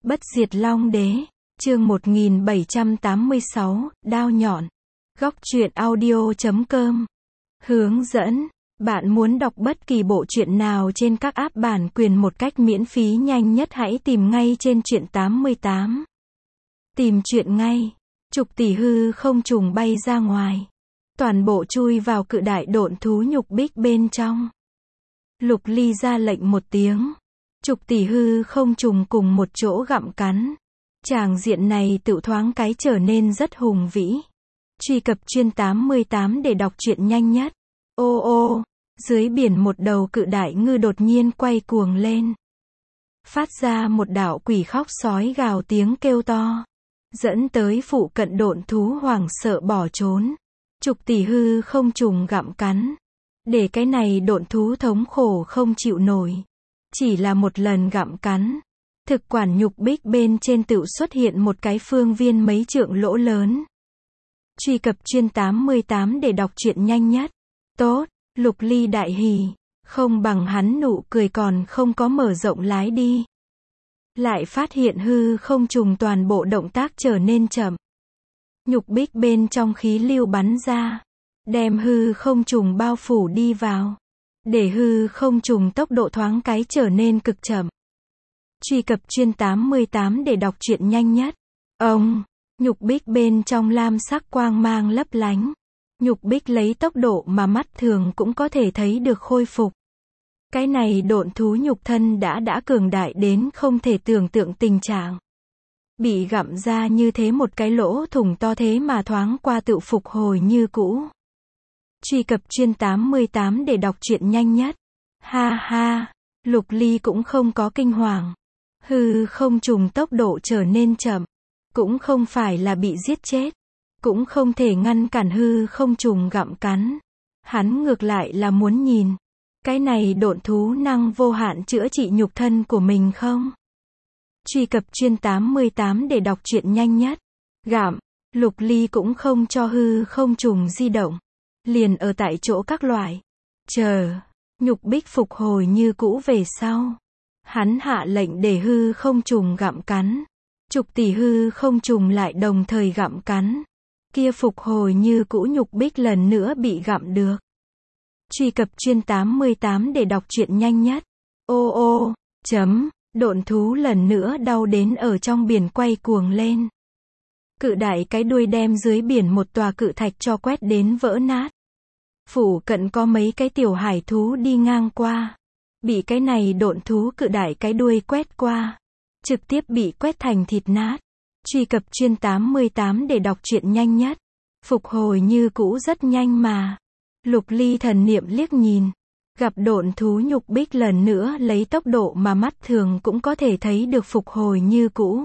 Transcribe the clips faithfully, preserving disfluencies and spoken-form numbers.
Bất diệt long đế, chương một nghìn bảy trăm tám mươi sáu, đao nhọn. Góc truyện audio chấm com. Hướng dẫn, bạn muốn đọc bất kỳ bộ truyện nào trên các app bản quyền một cách miễn phí nhanh nhất hãy tìm ngay trên truyện tám mươi tám. Tìm truyện ngay. Chục tỷ hư không trùng bay ra ngoài. Toàn bộ chui vào cự đại độn thú nhục bích bên trong. Lục Ly ra lệnh một tiếng. Chục tỷ hư không trùng cùng một chỗ gặm cắn. Tràng diện này tự thoáng cái trở nên rất hùng vĩ. Truy cập chuyên tám mươi tám để đọc truyện nhanh nhất. Ô ô, dưới biển một đầu cự đại ngư đột nhiên quay cuồng lên. Phát ra một đạo quỷ khóc sói gào tiếng kêu to. Dẫn tới phụ cận độn thú hoảng sợ bỏ trốn. Chục tỷ hư không trùng gặm cắn. Để cái này độn thú thống khổ không chịu nổi. Chỉ là một lần gặm cắn. Thực quản nhục bích bên trên tự xuất hiện một cái phương viên mấy trượng lỗ lớn. Truy cập chuyên tám mươi tám để đọc truyện nhanh nhất. Tốt, Lục Ly đại hỉ. Không bằng hắn nụ cười còn không có mở rộng lái đi. Lại phát hiện hư không trùng toàn bộ động tác trở nên chậm. Nhục bích bên trong khí lưu bắn ra. Đem hư không trùng bao phủ đi vào. Để hư không trùng tốc độ thoáng cái trở nên cực chậm. Truy cập chuyên tám mươi tám để đọc truyện nhanh nhất. Ông, nhục bích bên trong lam sắc quang mang lấp lánh. Nhục bích lấy tốc độ mà mắt thường cũng có thể thấy được khôi phục. Cái này độn thú nhục thân đã đã cường đại đến không thể tưởng tượng tình trạng. Bị gặm ra như thế một cái lỗ thủng to thế mà thoáng qua tự phục hồi như cũ. Truy cập chuyên tám mươi tám để đọc truyện nhanh nhất. Ha ha, Lục Ly cũng không có kinh hoàng. Hư không trùng tốc độ trở nên chậm. Cũng không phải là bị giết chết. Cũng không thể ngăn cản hư không trùng gặm cắn. Hắn ngược lại là muốn nhìn. Cái này độn thú năng vô hạn chữa trị nhục thân của mình không? Truy cập chuyên tám mươi tám để đọc truyện nhanh nhất. Gặm, Lục Ly cũng không cho hư không trùng di động. Liền ở tại chỗ các loại. Chờ, nhục bích phục hồi như cũ về sau. Hắn hạ lệnh để hư không trùng gặm cắn. Chục tỷ hư không trùng lại đồng thời gặm cắn. Kia phục hồi như cũ nhục bích lần nữa bị gặm được. Truy cập chuyên tám mươi tám để đọc truyện nhanh nhất. Ô ô, chấm, độn thú lần nữa đau đến ở trong biển quay cuồng lên. Cự đại cái đuôi đem dưới biển một tòa cự thạch cho quét đến vỡ nát. Phủ cận có mấy cái tiểu hải thú đi ngang qua. Bị cái này độn thú cự đại cái đuôi quét qua. Trực tiếp bị quét thành thịt nát. Truy cập chuyên tám mươi tám để đọc truyện nhanh nhất. Phục hồi như cũ rất nhanh mà. Lục Ly thần niệm liếc nhìn. Gặp độn thú nhục bích lần nữa lấy tốc độ mà mắt thường cũng có thể thấy được phục hồi như cũ.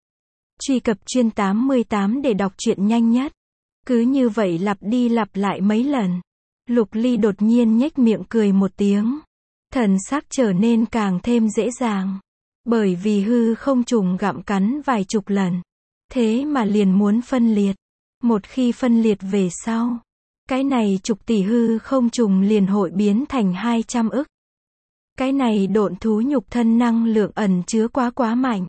Truy cập chuyên tám mươi tám để đọc truyện nhanh nhất. Cứ như vậy lặp đi lặp lại mấy lần. Lục Ly đột nhiên nhếch miệng cười một tiếng. Thần sắc trở nên càng thêm dễ dàng. Bởi vì hư không trùng gặm cắn vài chục lần. Thế mà liền muốn phân liệt. Một khi phân liệt về sau. Cái này chục tỷ hư không trùng liền hội biến thành hai trăm ức. Cái này độn thú nhục thân năng lượng ẩn chứa quá quá mạnh.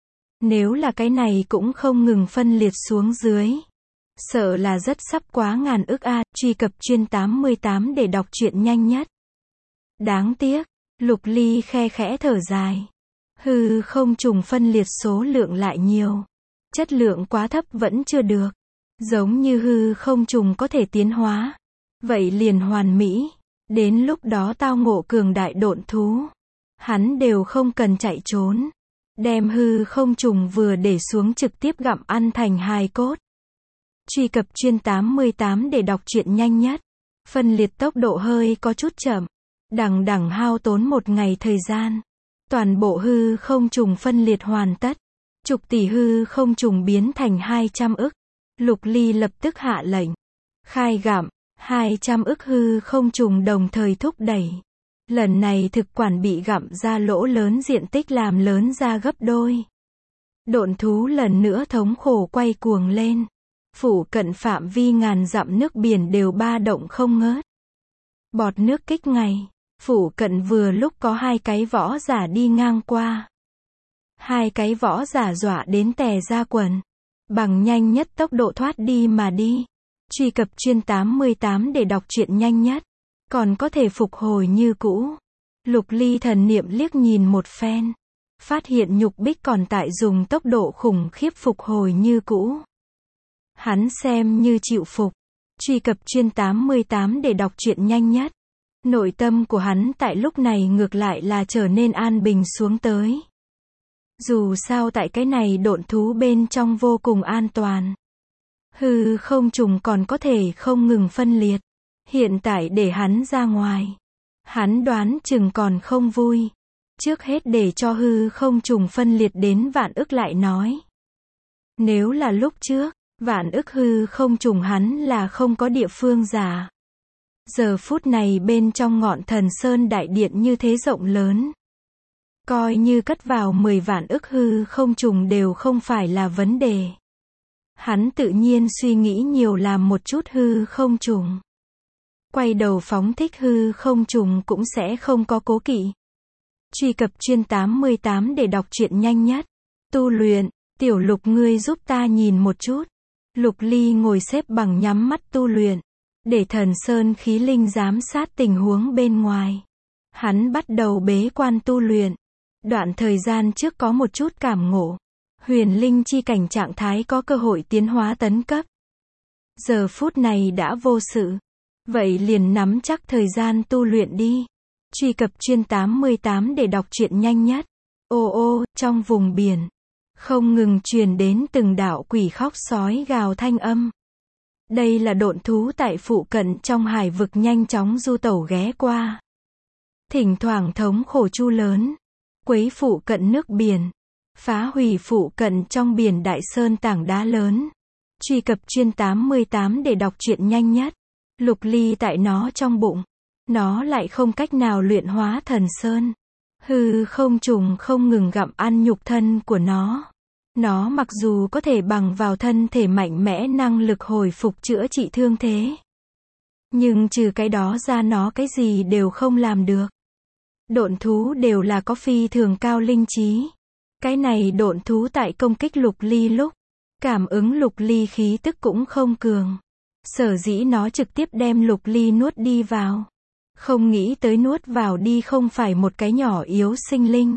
Nếu là cái này cũng không ngừng phân liệt xuống dưới. Sợ là rất sắp quá ngàn ức a. Truy cập chuyên tám mươi tám để đọc truyện nhanh nhất. Đáng tiếc, Lục Ly khe khẽ thở dài. Hư không trùng phân liệt số lượng lại nhiều. Chất lượng quá thấp vẫn chưa được. Giống như hư không trùng có thể tiến hóa. Vậy liền hoàn mỹ. Đến lúc đó tao ngộ cường đại độn thú. Hắn đều không cần chạy trốn. Đem hư không trùng vừa để xuống trực tiếp gặm ăn thành hài cốt. Truy cập chuyên tám mươi tám để đọc truyện nhanh nhất. Phân liệt tốc độ hơi có chút chậm. Đằng đằng hao tốn một ngày thời gian. Toàn bộ hư không trùng phân liệt hoàn tất. Chục tỷ hư không trùng biến thành hai trăm ức. Lục Ly lập tức hạ lệnh. Khai gặm, hai trăm ức hư không trùng đồng thời thúc đẩy. Lần này thực quản bị gặm ra lỗ lớn diện tích làm lớn ra gấp đôi. Độn thú lần nữa thống khổ quay cuồng lên. Phủ cận phạm vi ngàn dặm nước biển đều ba động không ngớt. Bọt nước kích ngày. Phủ cận vừa lúc có hai cái võ giả đi ngang qua. Hai cái võ giả dọa đến tè ra quần. Bằng nhanh nhất tốc độ thoát đi mà đi. Truy cập chuyên tám mươi tám để đọc truyện nhanh nhất. Còn có thể phục hồi như cũ. Lục Ly thần niệm liếc nhìn một phen. Phát hiện Nhục Bích còn tại dùng tốc độ khủng khiếp phục hồi như cũ. Hắn xem như chịu phục. Truy cập chuyên tám mươi tám để đọc truyện nhanh nhất. Nội tâm của hắn tại lúc này ngược lại là trở nên an bình xuống tới. Dù sao tại cái này độn thú bên trong vô cùng an toàn. Hư không trùng còn có thể không ngừng phân liệt. Hiện tại để hắn ra ngoài. Hắn đoán chừng còn không vui. Trước hết để cho hư không trùng phân liệt đến vạn ức lại nói. Nếu là lúc trước, vạn ức hư không trùng hắn là không có địa phương giả. Giờ phút này bên trong ngọn thần sơn đại điện như thế rộng lớn. Coi như cất vào mười vạn ức hư không trùng đều không phải là vấn đề. Hắn tự nhiên suy nghĩ nhiều làm một chút hư không trùng. Quay đầu phóng thích hư không trùng cũng sẽ không có cố kỵ. Truy cập chuyên tám mươi tám để đọc truyện nhanh nhất. Tu luyện, tiểu Lục ngươi giúp ta nhìn một chút. Lục Ly ngồi xếp bằng nhắm mắt tu luyện. Để thần sơn khí linh giám sát tình huống bên ngoài. Hắn bắt đầu bế quan tu luyện. Đoạn thời gian trước có một chút cảm ngộ. Huyền linh chi cảnh trạng thái có cơ hội tiến hóa tấn cấp. Giờ phút này đã vô sự. Vậy liền nắm chắc thời gian tu luyện đi. Truy cập chuyên tám mươi tám để đọc truyện nhanh nhất. Ô ô, trong vùng biển. Không ngừng truyền đến từng đạo quỷ khóc sói gào thanh âm. Đây là độn thú tại phụ cận trong hải vực nhanh chóng du tẩu ghé qua. Thỉnh thoảng thống khổ chu lớn. Quấy phụ cận nước biển. Phá hủy phụ cận trong biển đại sơn tảng đá lớn. Truy cập chuyên tám mươi tám để đọc truyện nhanh nhất. Lục Ly tại nó trong bụng. Nó lại không cách nào luyện hóa thần sơn. Hư không trùng không ngừng gặm ăn nhục thân của nó. Nó mặc dù có thể bằng vào thân thể mạnh mẽ năng lực hồi phục chữa trị thương thế. Nhưng trừ cái đó ra nó cái gì đều không làm được. Độn thú đều là có phi thường cao linh trí. Cái này độn thú tại công kích Lục Ly lúc. Cảm ứng Lục Ly khí tức cũng không cường. Sở dĩ nó trực tiếp đem Lục Ly nuốt đi vào. Không nghĩ tới nuốt vào đi không phải một cái nhỏ yếu sinh linh.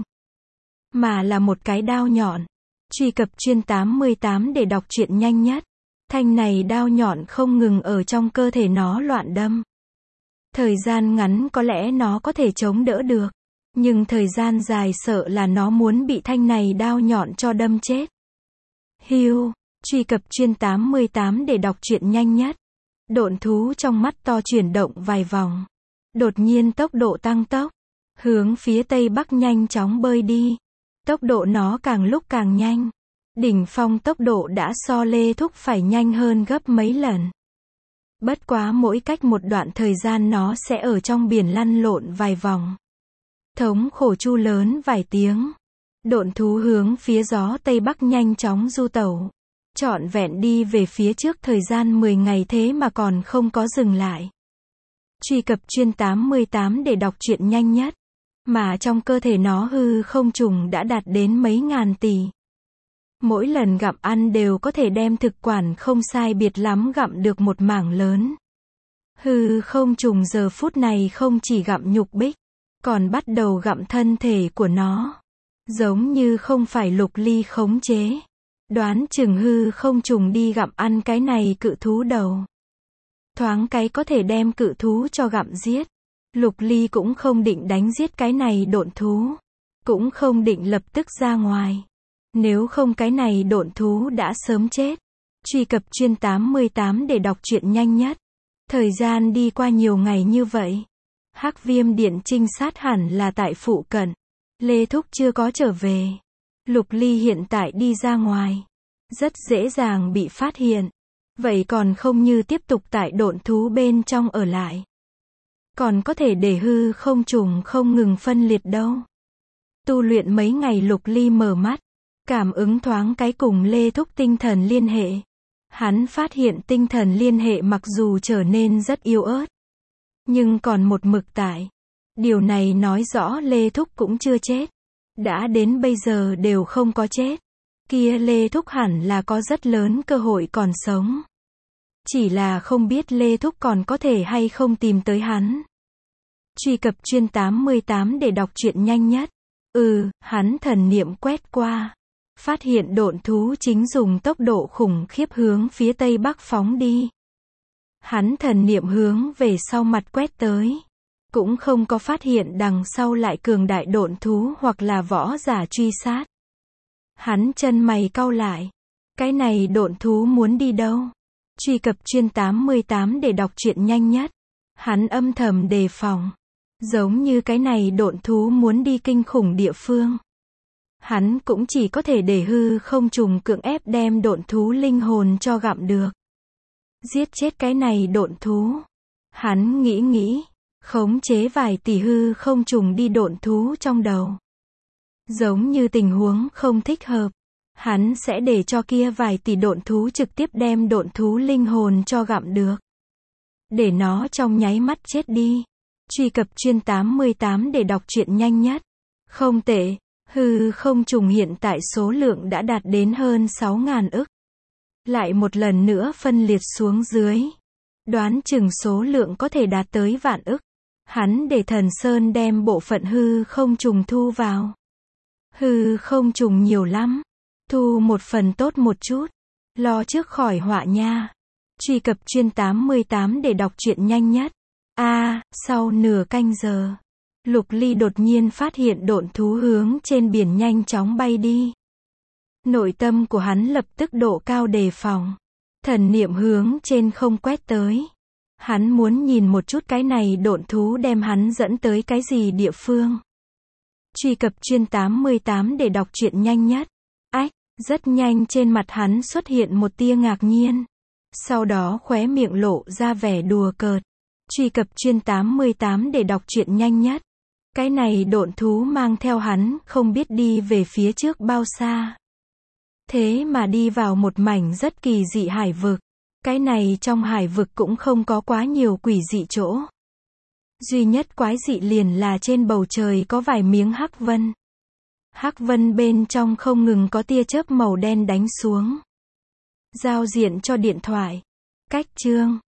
Mà là một cái đao nhọn. Truy cập chuyên tám mươi tám để đọc truyện nhanh nhất. Thanh này đao nhọn không ngừng ở trong cơ thể nó loạn đâm. Thời gian ngắn có lẽ nó có thể chống đỡ được. Nhưng thời gian dài sợ là nó muốn bị thanh này đao nhọn cho đâm chết. Hiu, truy cập chuyên tám mươi tám để đọc truyện nhanh nhất. Độn thú trong mắt to chuyển động vài vòng. Đột nhiên tốc độ tăng tốc. Hướng phía tây bắc nhanh chóng bơi đi. Tốc độ nó càng lúc càng nhanh. Đỉnh phong tốc độ đã so Lê Thúc phải nhanh hơn gấp mấy lần. Bất quá mỗi cách một đoạn thời gian nó sẽ ở trong biển lăn lộn vài vòng. Thống khổ chu lớn vài tiếng. Độn thú hướng phía gió tây bắc nhanh chóng du tẩu. Trọn vẹn đi về phía trước thời gian mười ngày thế mà còn không có dừng lại. Truy cập chuyên tám mươi tám để đọc truyện nhanh nhất. Mà trong cơ thể nó hư không trùng đã đạt đến mấy ngàn tỷ. Mỗi lần gặm ăn đều có thể đem thực quản không sai biệt lắm gặm được một mảng lớn. Hư không trùng giờ phút này không chỉ gặm Nhục Bích, còn bắt đầu gặm thân thể của nó. Giống như không phải Lục Ly khống chế. Đoán chừng hư không trùng đi gặm ăn cái này cự thú đầu. Thoáng cái có thể đem cự thú cho gặm giết. Lục Ly cũng không định đánh giết cái này độn thú. Cũng không định lập tức ra ngoài. Nếu không cái này độn thú đã sớm chết. Truy cập chuyên tám mươi tám để đọc truyện nhanh nhất. Thời gian đi qua nhiều ngày như vậy. Hắc Viêm Điện trinh sát hẳn là tại phụ cận. Lê Thúc chưa có trở về. Lục Ly hiện tại đi ra ngoài. Rất dễ dàng bị phát hiện. Vậy còn không như tiếp tục tại độn thú bên trong ở lại. Còn có thể để hư không trùng không ngừng phân liệt đâu. Tu luyện mấy ngày Lục Ly mở mắt. Cảm ứng thoáng cái cùng Lê Thúc tinh thần liên hệ. Hắn phát hiện tinh thần liên hệ mặc dù trở nên rất yếu ớt. Nhưng còn một mực tại. Điều này nói rõ Lê Thúc cũng chưa chết. đã đến bây giờ đều không có chết. Kia Lê Thúc hẳn là có rất lớn cơ hội còn sống. Chỉ là không biết Lê Thúc còn có thể hay không tìm tới hắn. Truy cập chuyên tám mươi tám để đọc truyện nhanh nhất. Ừ, hắn thần niệm quét qua. Phát hiện độn thú chính dùng tốc độ khủng khiếp hướng phía tây bắc phóng đi. Hắn thần niệm hướng về sau mặt quét tới. Cũng không có phát hiện đằng sau lại cường đại độn thú hoặc là võ giả truy sát. Hắn chân mày cau lại. Cái này độn thú muốn đi đâu? Truy cập chuyên tám mươi tám để đọc truyện nhanh nhất. Hắn âm thầm đề phòng. Giống như cái này độn thú muốn đi kinh khủng địa phương. Hắn cũng chỉ có thể để hư không trùng cưỡng ép đem độn thú linh hồn cho gặm được. Giết chết cái này độn thú. Hắn nghĩ nghĩ. Khống chế vài tỷ hư không trùng đi độn thú trong đầu. Giống như tình huống không thích hợp. Hắn sẽ để cho kia vài tỷ độn thú trực tiếp đem độn thú linh hồn cho gặm được. Để nó trong nháy mắt chết đi. Truy cập chuyên tám mươi tám để đọc truyện nhanh nhất. Không tệ, hư không trùng hiện tại số lượng đã đạt đến hơn sáu ngàn ức. Lại một lần nữa phân liệt xuống dưới. Đoán chừng số lượng có thể đạt tới vạn ức. Hắn để Thần Sơn đem bộ phận hư không trùng thu vào. Hư không trùng nhiều lắm. Thu một phần tốt một chút. Lo trước khỏi họa nha. Truy cập chuyên tám mươi tám để đọc truyện nhanh nhất. A, à, sau nửa canh giờ. Lục Ly đột nhiên phát hiện độn thú hướng trên biển nhanh chóng bay đi. Nội tâm của hắn lập tức độ cao đề phòng. Thần niệm hướng trên không quét tới. Hắn muốn nhìn một chút cái này độn thú đem hắn dẫn tới cái gì địa phương. Truy cập chuyên tám mươi tám để đọc truyện nhanh nhất. Ách, rất nhanh trên mặt hắn xuất hiện một tia ngạc nhiên. Sau đó khóe miệng lộ ra vẻ đùa cợt. Truy cập chuyên tám mươi tám để đọc truyện nhanh nhất. Cái này độn thú mang theo hắn không biết đi về phía trước bao xa. Thế mà đi vào một mảnh rất kỳ dị hải vực. Cái này trong hải vực cũng không có quá nhiều quỷ dị chỗ. Duy nhất quái dị liền là trên bầu trời có vài miếng hắc vân. Hắc vân bên trong không ngừng có tia chớp màu đen đánh xuống. Giao diện cho điện thoại. Cách chương.